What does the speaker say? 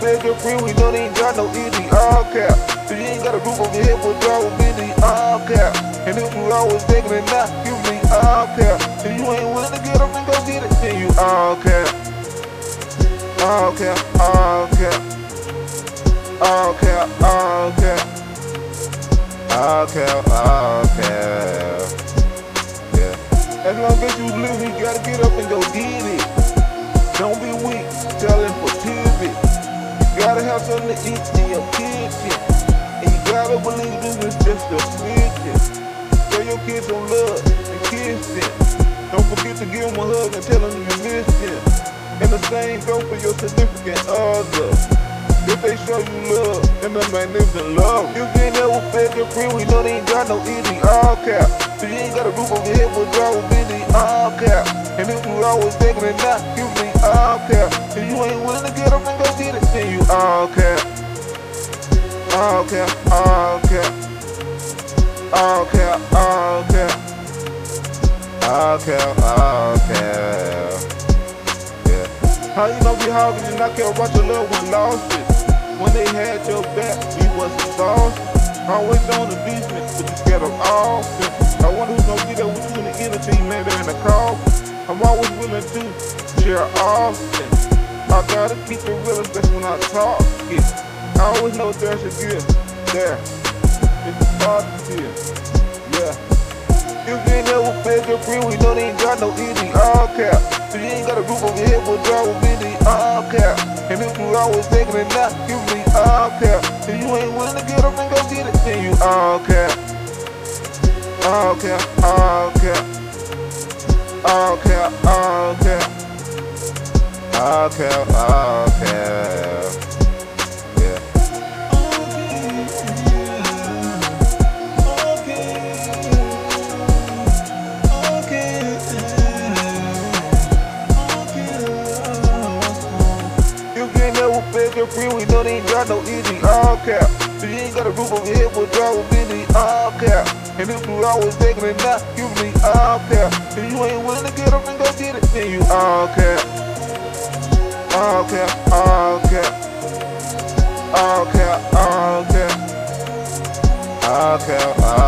bad girlfriend, we know they ain't got no easy, all cap. So you ain't got a roof over your head, but drive with busy, all cap. And if you always begging and not, you me all cap. If you ain't willing to get up and go get it, then you all cap. All cap, all cap. All cap, all cap. All cap, all cap. Yeah. As long as you live, you gotta get up and go get it. Don't be weak, selling for pivot. You gotta have something to eat in your kitchen. And you gotta believe this is just a fiction. Show your kids some love and kiss them. Don't forget to give them a hug and tell them you miss them. And the same go for your significant other. If they show you love, then the magnificent love. You can't never fake your friend, we know they ain't got no easy, all cap. So you ain't got a roof over your head, but drive with busy, all cap. And if you always begging and not, you me all cap. If you ain't willing to get up and go get it, then you all cap. All cap, all cap. All cap, all cap. All cap, all cap. Yeah. How you gonna be hogging and not care about your loved one lost it? When they had your back, we wasn't soft. Always on the business, but you scared of all. I wonder who's gonna get up with you in the inner team, maybe in the call. I'm always willing to share often. I gotta keep it real, especially when I talk it. I always know there's a gift there. It's hard to feel, yeah. You can't never beg your friend, we know they ain't got no easy, all cap. So you ain't got a roof over your head, but drive with busy, all cap. And if you always begging and not, you me all cap. If you ain't willing to get up and go get it, then you all cap. All cap, all cap. All cap, all cap. All cap, all cap. Yeah. You can't never fake your friend, we know they ain't got no easy, all cap. So you ain't got a roof over your head, but drive with busy, all cap. And if you always begging and not, you me all cap. If you ain't willing to get up and go get it, then you all cap. All cap, all cap. All cap, all cap. All cap, all cap.